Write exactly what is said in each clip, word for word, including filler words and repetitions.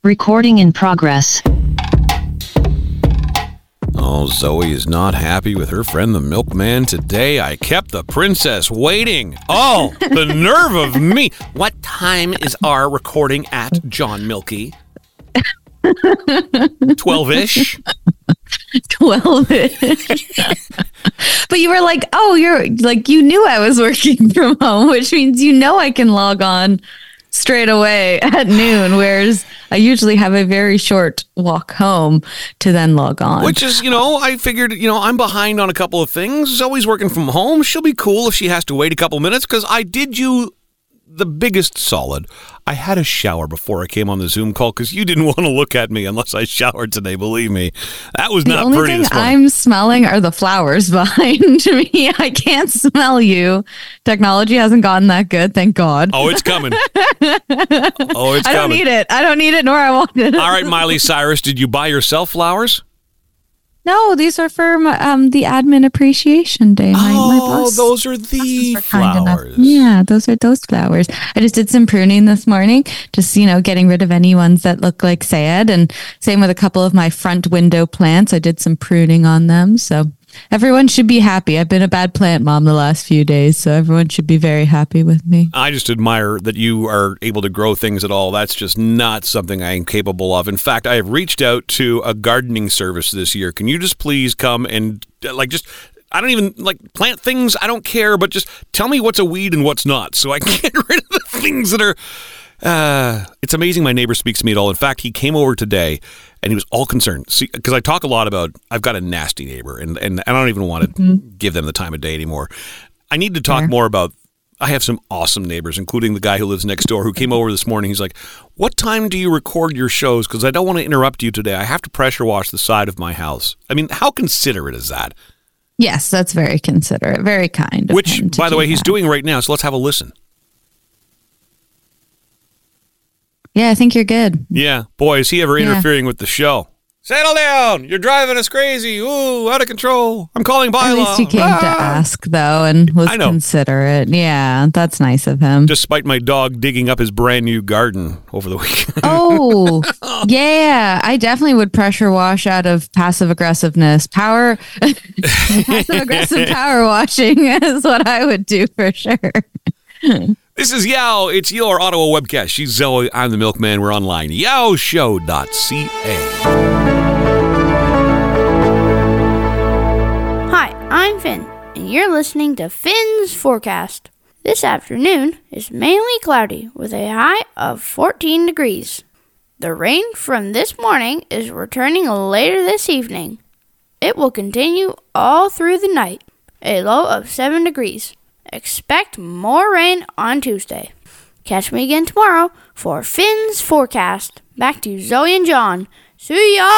Recording in progress. Oh, Zoe is not happy with her friend the milkman today. I kept the princess waiting. Oh, the nerve of me. What time is our recording at, John Milky? twelve-ish? twelve-ish. But you were like, oh, you're like, you knew I was working from home, which means you know I can log on straight away at noon, whereas I usually have a very short walk home to then log on. Which is, you know, I figured, you know, I'm behind on a couple of things. Zoe's working from home. She'll be cool if she has to wait a couple minutes, because I did you the biggest solid. I had a shower before I came on the Zoom call because you didn't want to look at me unless I showered today, believe me. That was not the pretty only this thing morning. I'm smelling are the flowers behind me. I can't smell you. Technology hasn't gotten that good, thank God. Oh, it's coming. Oh, it's I don't coming. need it. I don't need it, nor I want it. All right, Miley Cyrus, did you buy yourself flowers? No, these are for my, um the Admin Appreciation Day. My, oh, my boss, those are the bosses were kind enough. flowers. Yeah, those are those flowers. I just did some pruning this morning, just, you know, getting rid of any ones that look like sad. And same with a couple of my front window plants. I did some pruning on them. So everyone should be happy. I've been a bad plant mom the last few days, so everyone should be very happy with me. I just admire that you are able to grow things at all. That's just not something I am capable of. In fact, I have reached out to a gardening service this year. Can you just please come and, like, just, I don't even, like, plant things, I don't care, but just tell me what's a weed and what's not so I can get rid of the things that are, uh, it's amazing my neighbor speaks to me at all. In fact, he came over today and he was all concerned. See, because I talk a lot about, I've got a nasty neighbor, and, and I don't even want to mm-hmm. give them the time of day anymore. I need to talk yeah. more about, I have some awesome neighbors, including the guy who lives next door who came over this morning. He's like, what time do you record your shows? Because I don't want to interrupt you today. I have to pressure wash the side of my house. I mean, how considerate is that? Yes, that's very considerate, very kind. Which, by the way, he's doing right now. So let's have a listen. Yeah, I think you're good. Yeah. Boy, is he ever Yeah. interfering with the show. Settle down. You're driving us crazy. Ooh, out of control. I'm calling bylaw. At least you came ah! to ask, though, and was considerate. Yeah, that's nice of him. Despite my dog digging up his brand new garden over the weekend. Oh, yeah. I definitely would pressure wash out of passive aggressiveness. Power, passive aggressive power washing is what I would do for sure. This is Yao. It's your Ottawa webcast. She's Zoe. I'm the milkman. We're online. yao show dot c a. Hi, I'm Finn, and you're listening to Finn's Forecast. This afternoon is mainly cloudy with a high of fourteen degrees. The rain from this morning is returning later this evening. It will continue all through the night, a low of seven degrees. Expect more rain on Tuesday. Catch me again tomorrow for Finn's Forecast. Back to Zoe and John. See ya!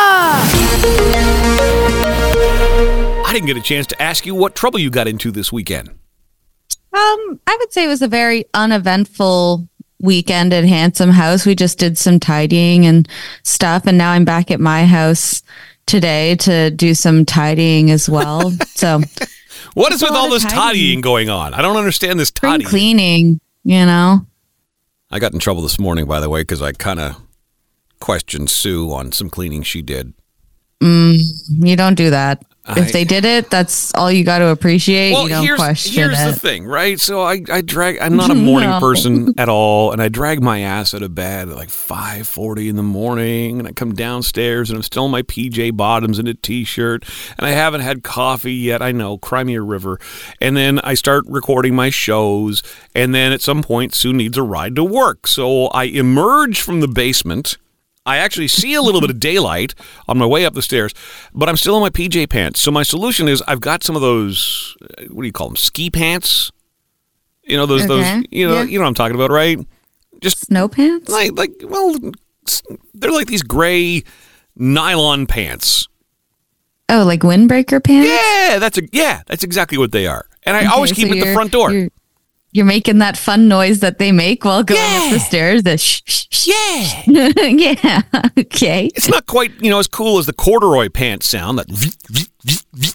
I didn't get a chance to ask you what trouble you got into this weekend. Um, I would say it was a very uneventful weekend at Handsome House. We just did some tidying and stuff, and now I'm back at my house today to do some tidying as well. So... What is with all this tidying going on? I don't understand this tidying. Spring cleaning, you know. I got in trouble this morning, by the way, because I kind of questioned Sue on some cleaning she did. Mm, you don't do that. I, if they did it, that's all you got to appreciate. Well, you don't here's, question here's it. the thing, right? So I, I drag, I'm not a morning No. person at all, and I drag my ass out of bed at like five forty in the morning, and I come downstairs, and I'm still in my P J bottoms and a T-shirt, and I haven't had coffee yet. I know, cry me a river. And then I start recording my shows, and then at some point, Sue needs a ride to work. So I emerge from the basement. I actually see a little bit of daylight on my way up the stairs, but I'm still in my P J pants. So my solution is I've got some of those, what do you call them, ski pants? You know, those, Okay. those you know, Yeah. you know what I'm talking about, right? Just Snow pants? like, like, well, they're like these gray nylon pants. Oh, like windbreaker pants? Yeah, that's a, yeah, that's exactly what they are. And I Okay, always keep so them at the you're- front door. You're, you're making that fun noise that they make while going Yeah. up the stairs. The shh, shh, shh. Yeah. Yeah. Okay. It's not quite, you know, as cool as the corduroy pants sound. That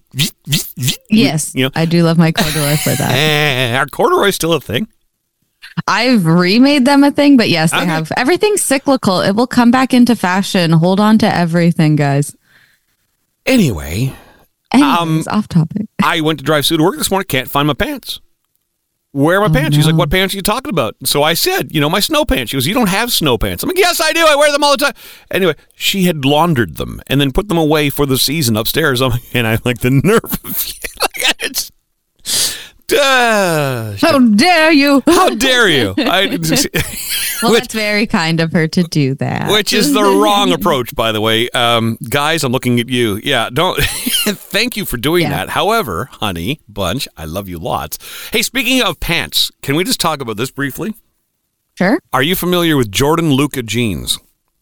Yes. you know, I do love my corduroy for that. Eh, are corduroy still a thing? I've remade them a thing, but yes, they Okay. have. Everything's cyclical. It will come back into fashion. Hold on to everything, guys. Anyway, Anyways, off topic. I went to drive Sue to work this morning. Can't find my pants. Where are my Oh, pants? She's like, no. what pants are you talking about? So I said, you know, my snow pants. She goes, you don't have snow pants. I'm like, yes, I do. I wear them all the time. Anyway, she had laundered them and then put them away for the season upstairs. I'm like, and I'm like, the nerve of you. Like, it's, uh, How dare you? how dare you? I, Well, which, that's very kind of her to do that. which is the wrong approach, by the way. Um, guys, I'm looking at you. Yeah, don't. Thank you for doing Yeah. that. However, honey, bunch, I love you lots. Hey, speaking of pants, can we just talk about this briefly? Sure. Are you familiar with Jordan Luca jeans?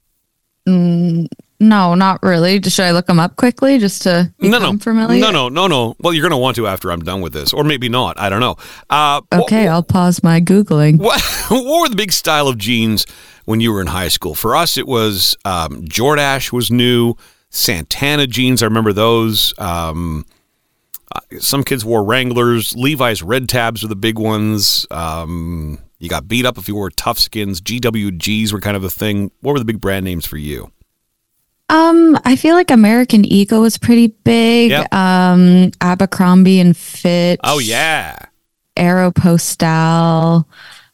No, not really. Should I look them up quickly just to become No, no, familiar? no, no, no, no. Well, you're going to want to after I'm done with this, or maybe not. I don't know. Uh, Okay, I'll pause my Googling. What, what were the big style of jeans when you were in high school? For us, it was um, Jordache was new. Santana jeans, I remember those. Um, uh, some kids wore Wranglers. Levi's red tabs were the big ones. Um, you got beat up if you wore Tough Skins. G W Gs were kind of a thing. What were the big brand names for you? Um, I feel like American Eagle was pretty big. Yep. Um, Abercrombie and Fitch. Oh, yeah. Aeropostale.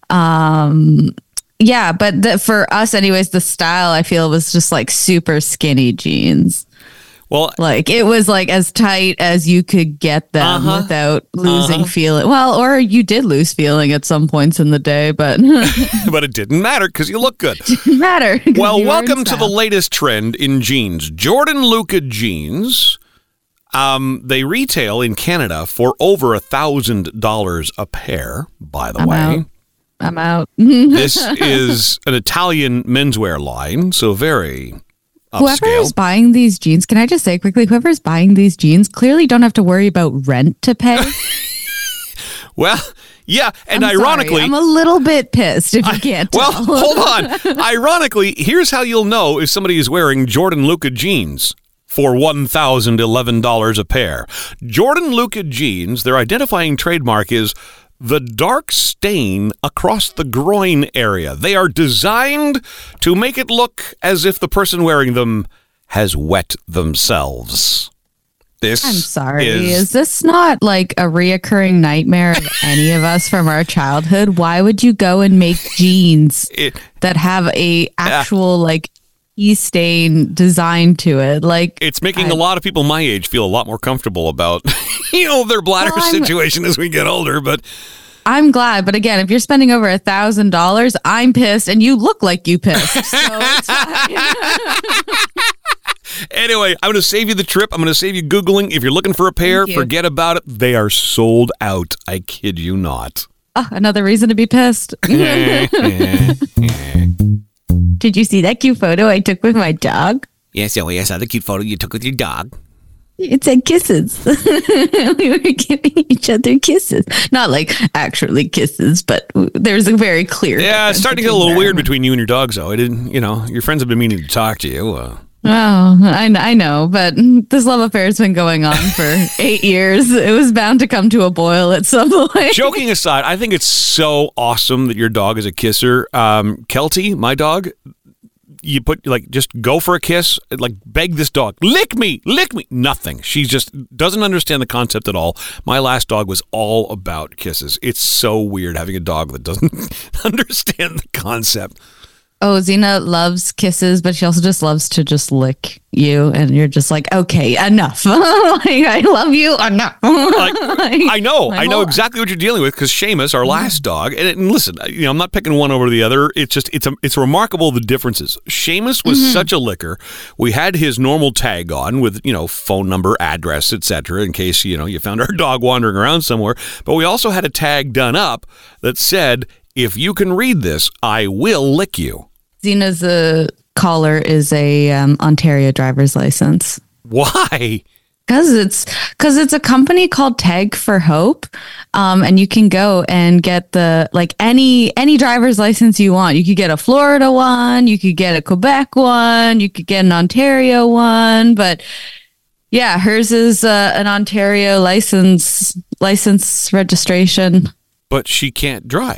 Um, yeah, but the, for us, anyways, the style I feel was just like super skinny jeans. Well, Like it was like as tight as you could get them Uh-huh. without losing Uh-huh. feeling. Well, or you did lose feeling at some points in the day, but but it didn't matter because you look good. didn't matter. 'cause Well, you were in welcome to the style. latest trend in jeans. Jordan Luca jeans. Um, they retail in Canada for over a thousand dollars a pair. By the I'm way, out. I'm out. this is an Italian menswear line, so very Whoever upscale. is buying these jeans, can I just say quickly, whoever is buying these jeans clearly don't have to worry about rent to pay. Well, yeah, and I'm sorry, ironically, I'm a little bit pissed if you can't well, tell. hold on. Ironically, here's how you'll know if somebody is wearing Jordan Luca jeans for one thousand eleven dollars a pair. Jordan Luca jeans, their identifying trademark is the dark stain across the groin area. They are designed to make it look as if the person wearing them has wet themselves. This I'm sorry. is Is this not like a reoccurring nightmare of any of us from our childhood? Why would you go and make jeans it, that have a actual like pea stain design to it? Like it's making I- a lot of people my age feel a lot more comfortable about you know their bladder Well, I'm- situation as we get older, but I'm glad, but again, if you're spending over a thousand dollars, I'm pissed, and you look like you pissed. So it's fine. anyway, I'm going to save you the trip. I'm going to save you Googling. If you're looking for a pair, Thank you. forget about it. They are sold out. I kid you not. Oh, another reason to be pissed. Did you see that cute photo I took with my dog? Yes, oh, yes, the cute photo you took with your dog. It said kisses. We were giving each other kisses. Not like actually kisses, but there's a very clear. Yeah, it's difference starting to get a between little weird them. between you and your dogs, though. I didn't, you know, your friends have been meaning to talk to you. Uh, Oh, I, I know, but this love affair has been going on for eight years. It was bound to come to a boil at some point. joking aside, I think it's so awesome that your dog is a kisser. Um, Kelty, my dog, you put like just go for a kiss, like beg this dog, lick me, lick me. Nothing. She just doesn't understand the concept at all. My last dog was all about kisses. It's so weird having a dog that doesn't understand the concept. Oh, Xena loves kisses, but she also just loves to just lick you, and you're just like, okay, enough. Like, I love you enough. Like, I know, Like, I know well- exactly what you're dealing with because Seamus, our last dog, and, and listen, you know, I'm not picking one over the other. It's just, it's a, it's remarkable the differences. Seamus was such a licker. We had his normal tag on with, you know, phone number, address, et cetera, in case, you know, you found our dog wandering around somewhere. But we also had a tag done up that said, if you can read this, I will lick you. Xena's uh, collar is a um, Ontario driver's license. Why? Because it's because it's a company called Tag for Hope, um, and you can go and get the like any any driver's license you want. You could get a Florida one, you could get a Quebec one, you could get an Ontario one, but yeah, hers is uh, an Ontario license license registration. But she can't drive.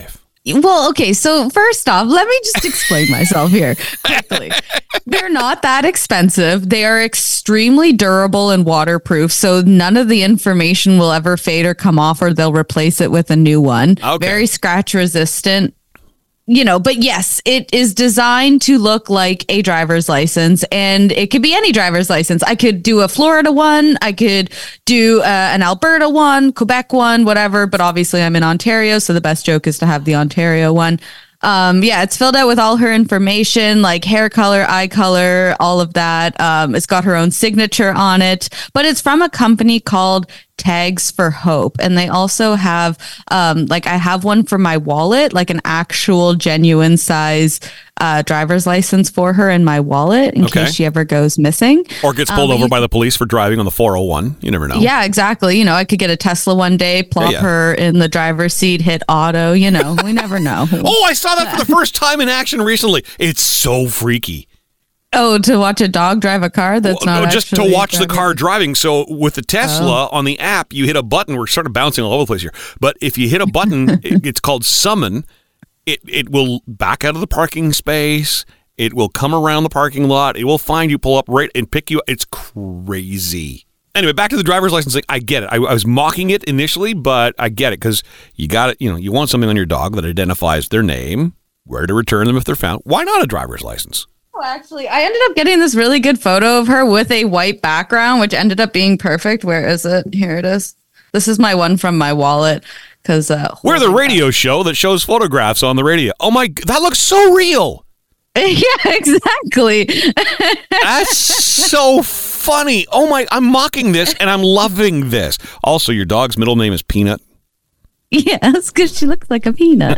Well, okay. So first off, let me just explain myself here quickly. They're not that expensive. They are extremely durable and waterproof. So none of the information will ever fade or come off, or they'll replace it with a new one. Okay. Very scratch resistant. You know, but yes, it is designed to look like a driver's license, and it could be any driver's license. I could do a Florida one. I could do uh, an Alberta one, Quebec one, whatever. But obviously I'm in Ontario. So the best joke is to have the Ontario one. Um, yeah, it's filled out with all her information, like hair color, eye color, all of that. Um, it's got her own signature on it, but it's from a company called Tags for Hope. And they also have, um, like I have one for my wallet, like an actual genuine size uh, driver's license for her in my wallet in Okay. case she ever goes missing. Or gets pulled Um, over you- by the police for driving on the four oh one. You never know. Yeah, exactly. You know, I could get a Tesla one day, plop Yeah, yeah. her in the driver's seat, hit auto, you know, we never know. Oh, I saw that for the first time in action recently. It's so freaky. Oh, to watch a dog drive a car that's Well, not no, just to actually watch the driving. car driving. So with the Tesla Oh. on the app, you hit a button. We're sort of bouncing all over the place here. But if you hit a button, it, it's called summon. It it will back out of the parking space. It will come around the parking lot. It will find you, pull up right, and pick you. It's crazy. Anyway, back to the driver's license thing. I get it. I, I was mocking it initially, but I get it because you got it. You know, you want something on your dog that identifies their name, where to return them if they're found. Why not a driver's license? Oh, actually, I ended up getting this really good photo of her with a white background, which ended up being perfect. Where is it? Here it is. This is my one from my wallet because uh, We're the radio show that shows photographs on the radio. Oh my, that looks so real. Yeah, exactly. That's so funny. Oh my, I'm mocking this and I'm loving this. Also, your dog's middle name is Peanut. Yes, because she looks like a peanut.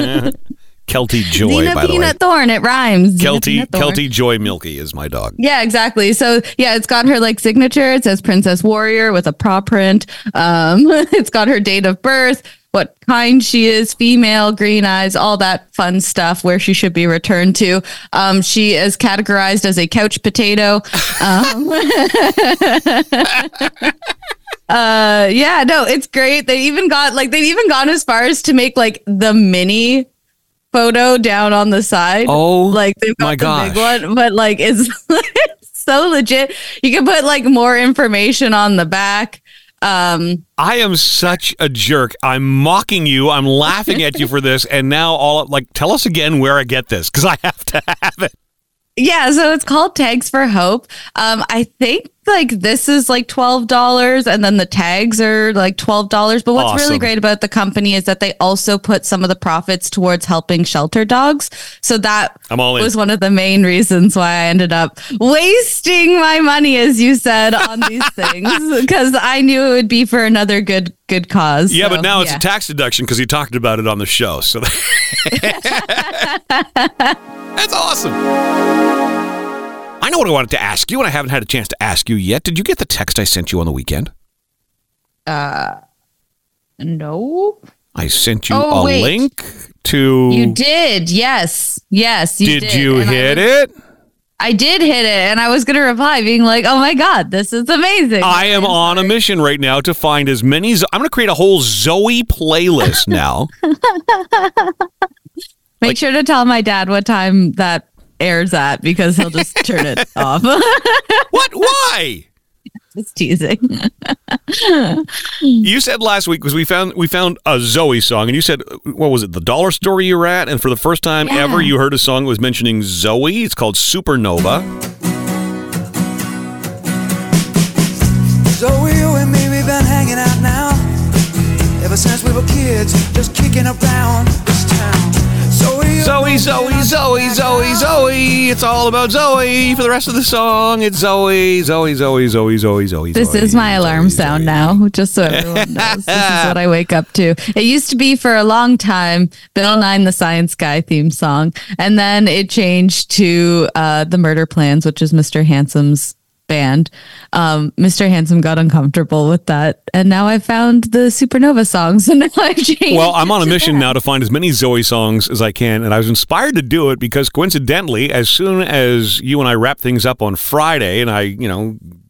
Kelty Joy, Xena by the way. Peanut Thorn. It rhymes. Xena Kelty, Peanut Thorn. Kelty Joy Milky is my dog. Yeah, exactly. So yeah, it's got her like signature. It says Princess Warrior with a paw print. Um, it's got her date of birth, what kind she is, female, green eyes, all that fun stuff, where she should be returned to. Um, she is categorized as a couch potato. Um, uh, yeah, no, it's great. They even got like they've even gone as far as to make like the mini photo down on the side. Oh, like they've got my the gosh. big one, but like it's, it's so legit. You can put like more information on the back. Um, I am such a jerk. I'm mocking you. I'm laughing at you for this. And now all like, tell us again where I get this because I have to have it. yeah, so it's called Tags for Hope. Um, I think like this is like twelve dollars and then the tags are like twelve dollars. But what's Awesome. really great about the company is that they also put some of the profits towards helping shelter dogs. So that I'm all in. was one of the main reasons why I ended up wasting my money, as you said, on these things, because I knew it would be for another good good cause. Yeah, So, but now it's yeah. a tax deduction because you talked about it on the show. So that's awesome. I know what I wanted to ask you, and I haven't had a chance to ask you yet. Did you get the text I sent you on the weekend? Nope. I sent you Oh, a wait. link to. You did. Yes. Yes. You did, did. you And I hit was- it? I did hit it, and I was going to reply being like, oh my God, this is amazing. I am on a mission right now to find as many. Zo- I'm going to create a whole Zoe playlist now. Make like- sure to tell my dad what time that airs at because he'll just turn it off. What? Why? Just teasing. You said last week because we found we found a Zoe song, and you said, what was it, the dollar store you were at, and for the first time Yeah. ever, you heard a song that was mentioning Zoe. It's called Supernova. Zoe, you and me, we've been hanging out now ever since we were kids, just kicking around this town. Zoe, Zoe, Zoe, Zoe, Zoe, Zoe. It's all about Zoe. For the rest of the song, it's Zoe, Zoe, Zoe, Zoe, Zoe, Zoe. This Zoe, is my alarm Zoe, sound Zoe. now, just so everyone knows. This is what I wake up to. It used to be for a long time Bill Nye the Science Guy theme song, and then it changed to uh, the Murder Plans, which is Mister Handsome's band. Um, Mister Handsome got uncomfortable with that, and now I found the Supernova song, so now I've changed. Well, I'm on a it to mission that. now to find as many Zoe songs as I can, and I was inspired to do it because coincidentally, as soon as you and I wrap things up on Friday, and I, you know,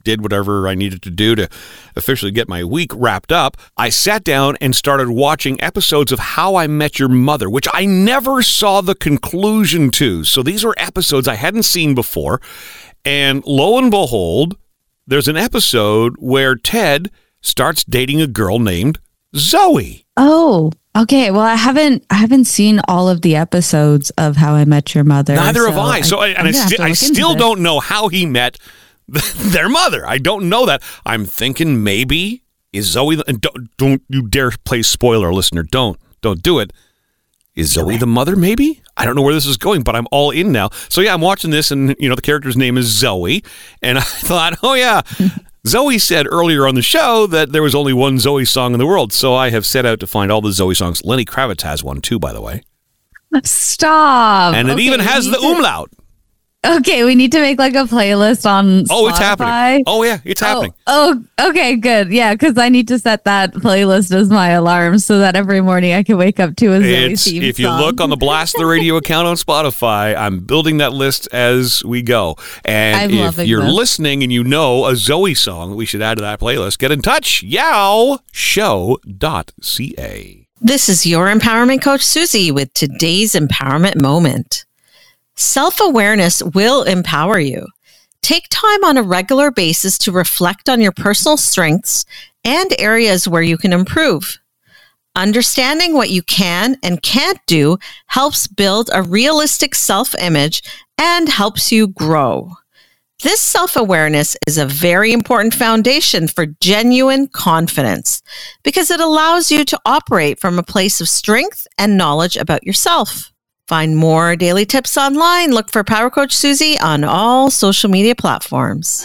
did whatever I needed to do to officially get my week wrapped up, I sat down and started watching episodes of How I Met Your Mother, which I never saw the conclusion to. So these were episodes I hadn't seen before. And lo and behold, there's an episode where Ted starts dating a girl named Zoe. Oh, okay. Well, I haven't I haven't seen all of the episodes of How I Met Your Mother. Neither so have I. So I, and I, sti- I still don't know how he met their mother. I don't know that. I'm thinking maybe is Zoe. The, and don't don't you dare play spoiler, listener. Don't don't do it. Is Zoe the mother? Maybe. I don't know where this is going, but I'm all in now. So yeah, I'm watching this, and you know the character's name is Zoe, and I thought, oh yeah. Zoe said earlier on the show that there was only one Zoe song in the world, so I have set out to find all the Zoe songs. Lenny Kravitz has one too, by the way. Stop. And it Okay, even has we the need to- umlaut. Okay, we need to make like a playlist on Oh, it's Spotify. happening. Oh, yeah, it's happening. Oh, oh, okay, good. Yeah, because I need to set that playlist as my alarm so that every morning I can wake up to a Zoe It's, theme if you song. look on the Blast the Radio account on Spotify, I'm building that list as we go. And I'm if loving you're this. listening and you know a Zoe song that we should add to that playlist, get in touch. yow show dot c a. This is your empowerment coach, Susie, with today's empowerment moment. Self-awareness will empower you. Take time on a regular basis to reflect on your personal strengths and areas where you can improve. Understanding what you can and can't do helps build a realistic self-image and helps you grow. This self-awareness is a very important foundation for genuine confidence because it allows you to operate from a place of strength and knowledge about yourself. Find more daily tips online. Look for Power Coach Susie on all social media platforms.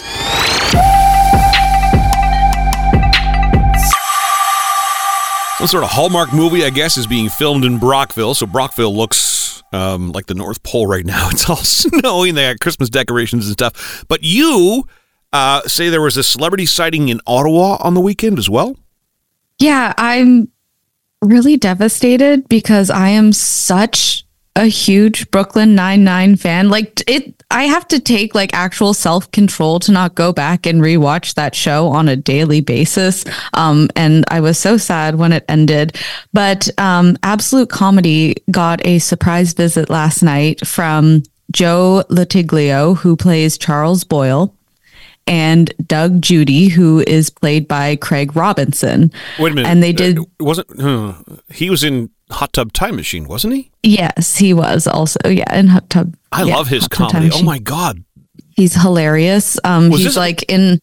Some sort of Hallmark movie, I guess, is being filmed in Brockville. So Brockville looks um, like the North Pole right now. It's all snowy and they got Christmas decorations and stuff. But you uh, say there was a celebrity sighting in Ottawa on the weekend as well? Yeah, I'm really devastated because I am such a huge Brooklyn Nine-Nine fan. Like it, I have to take like actual self-control to not go back and rewatch that show on a daily basis. Um, and I was so sad when it ended. But um, Absolute Comedy got a surprise visit last night from Joe Latiglio, who plays Charles Boyle, and Doug Judy, who is played by Craig Robinson. Wait a minute. And they did. Uh, wasn't uh, he was in Hot Tub Time Machine, wasn't he? Yes, he was also. Yeah, in Hot Tub. I yeah, love his Hot Tub Time comedy. Oh Machine. my God. He's hilarious. Um, Was he's this- like in.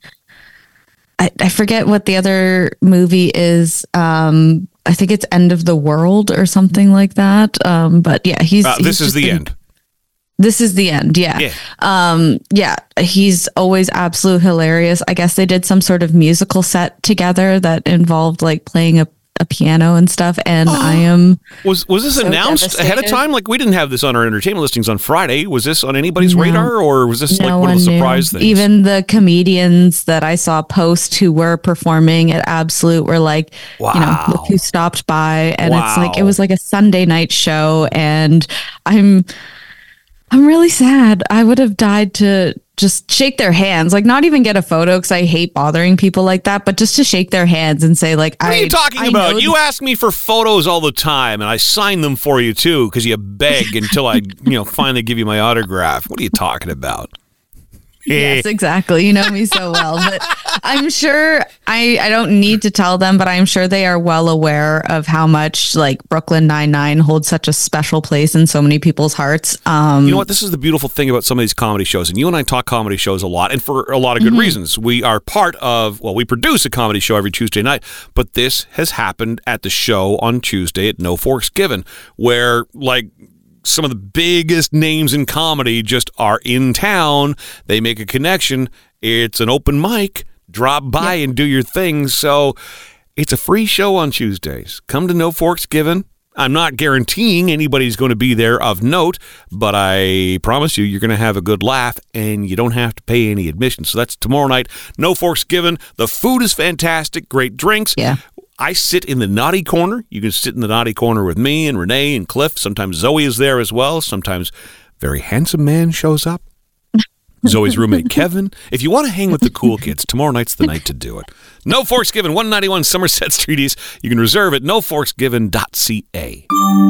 I, I forget what the other movie is. Um, I think it's End of the World or something like that. Um, but yeah, he's. Uh, he's this is just the been- end. This is the end. Yeah. Yeah. Um, yeah. He's always absolute hilarious. I guess they did some sort of musical set together that involved like playing a, a piano and stuff. And I am. Was was this So announced ahead of devastated. time? Like we didn't have this on our entertainment listings on Friday. Was this on anybody's No. radar, or was this like No one of one the knew. surprise things? Even the comedians that I saw post who were performing at Absolute were like, you know, Wow. look who stopped by. And it's like, it Wow. was like a Sunday night show. And I'm, I'm really sad. I would have died to just shake their hands, like not even get a photo because I hate bothering people like that, but just to shake their hands and say like, What I, are you talking I about? know You ask me for photos all the time, and I sign them for you too, because you beg until I, you know, finally give you my autograph. What are you talking about? Yes, exactly. You know me so well. But I'm sure I, I don't need to tell them, but I'm sure they are well aware of how much like Brooklyn Nine-Nine holds such a special place in so many people's hearts. Um, You know what? This is the beautiful thing about some of these comedy shows, and you and I talk comedy shows a lot, and for a lot of good Mm-hmm. reasons. We are part of, well, we produce a comedy show every Tuesday night, but this has happened at the show on Tuesday at No Forks Given, where like some of the biggest names in comedy just are in town. They make a connection. It's an open mic. Drop by and do your thing. So it's a free show on Tuesdays. Come to No Forks Given. I'm not guaranteeing anybody's going to be there of note, but I promise you, you're going to have a good laugh and you don't have to pay any admission. So that's tomorrow night. No Forks Given. The food is fantastic. Great drinks. Yeah. I sit in the naughty corner. You can sit in the naughty corner with me and Renee and Cliff. Sometimes Zoe is there as well. Sometimes very handsome man shows up. Zoe's roommate, Kevin. If you want to hang with the cool kids, tomorrow night's the night to do it. No Forks Given, one ninety-one Somerset Street East. You can reserve at no forks given dot c a.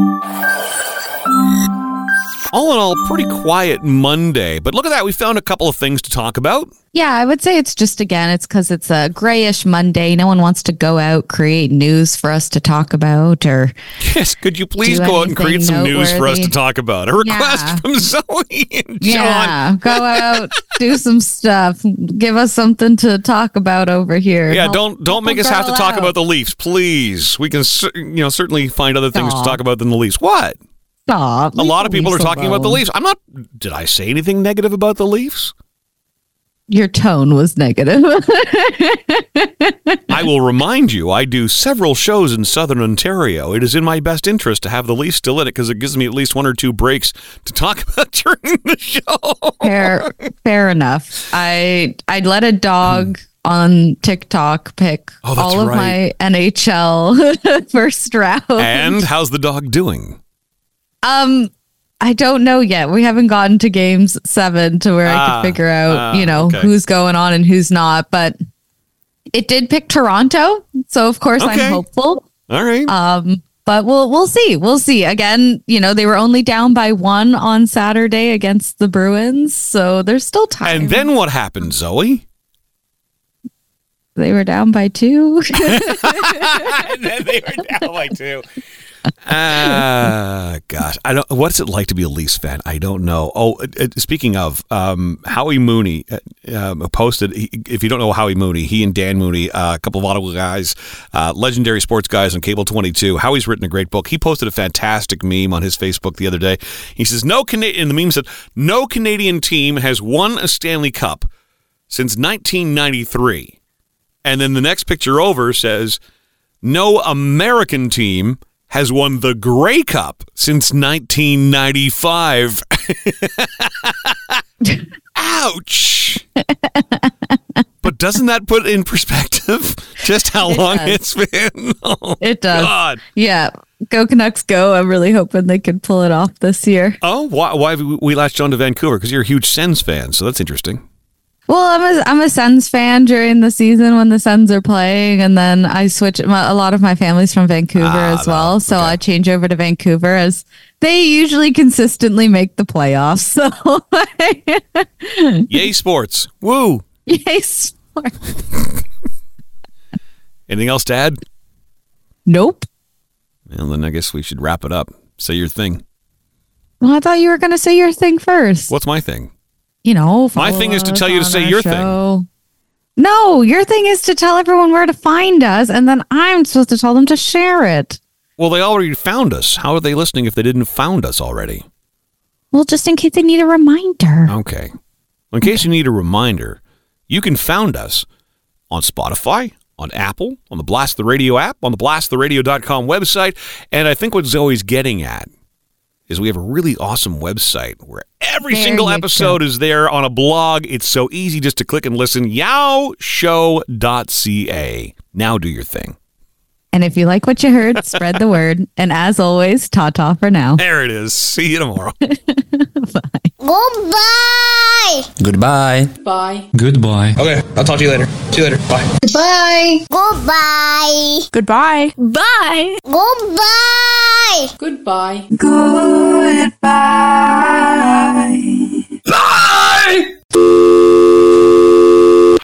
All in all, pretty quiet Monday. But look at that. We found a couple of things to talk about. Yeah, I would say it's just, again, it's because it's a grayish Monday. No one wants to go out, create news for us to talk about. Or yes, could you please do go out and create some news for us noteworthy. to talk about? A request Yeah. from Zoe and John. Yeah, go out, do some stuff. Give us something to talk about over here. Yeah, Help- don't don't help make a us have to girl talk out. about the Leafs, please. We can cer- you know certainly find other things Stop. to talk about than the Leafs. What? Stop. A lot of people are Leafs talking about the alone. Leafs. I'm not. Did I say anything negative about the Leafs? Your tone was negative. I will remind you, I do several shows in Southern Ontario. It is in my best interest to have the Leafs still in it because it gives me at least one or two breaks to talk about during the show. fair, fair enough. I I let a dog on TikTok pick Oh, that's all of right. my N H L first round. And how's the dog doing? Um, I don't know yet. We haven't gotten to games seven to where I Ah, could figure out, ah, you know, okay. who's going on and who's not. But it did pick Toronto, so of course Okay. I'm hopeful. All right. Um, but we'll we'll see. We'll see. Again, you know, they were only down by one on Saturday against the Bruins, so there's still time. And then what happened, Zoe? they were down by two. And then they were down by two. Ah, gosh, I don't. What's it like to be a Leafs fan? I don't know. Oh, uh, uh, speaking of, um, Howie Mooney uh, um, posted. He, if you don't know Howie Mooney, he and Dan Mooney, uh, a couple of Ottawa guys, uh, legendary sports guys on Cable twenty-two. Howie's written a great book. He posted a fantastic meme on his Facebook the other day. He says, "No Canadian." And the meme said, "No Canadian team has won a Stanley Cup since nineteen ninety-three." And then the next picture over says, "No American team has won the Grey Cup since nineteen ninety-five. Ouch. But doesn't that put in perspective just how It long does. it's been? Oh, It does. God. Yeah. Go Canucks go. I'm really hoping they can pull it off this year. Oh, why, why have we latched on to Vancouver? Because you're a huge Sens fan, so that's interesting. Well, I'm a I'm a Sens fan during the season when the Sens are playing, and then I switch. My, a lot of my family's from Vancouver Ah, as well, no. so Okay. I change over to Vancouver as they usually consistently make the playoffs. So, Yay, sports. Woo. yay, sport. Anything else to add? Nope. Well, then I guess we should wrap it up. Say your thing. Well, I thought you were going to say your thing first. What's my thing? You know, My follow thing is to us tell you to on say our your thing. show. No, your thing is to tell everyone where to find us, and then I'm supposed to tell them to share it. Well, they already found us. How are they listening if they didn't found us already? Well, just in case they need a reminder. Okay. In case you need a reminder, you can found us on Spotify, on Apple, on the Blast the Radio app, on the blast the radio dot com website. And I think what Zoe's getting at is we have a really awesome website where every There single you episode go. is there on a blog. It's so easy just to click and listen. yow show dot c a. Now do your thing. And if you like what you heard, spread the word. And as always, ta-ta for now. There it is. See you tomorrow. Goodbye. Goodbye. Bye. Goodbye. Okay, I'll talk to you later. See you later. Bye. Goodbye. Goodbye. Goodbye. Bye. Goodbye. Goodbye. Goodbye. Bye!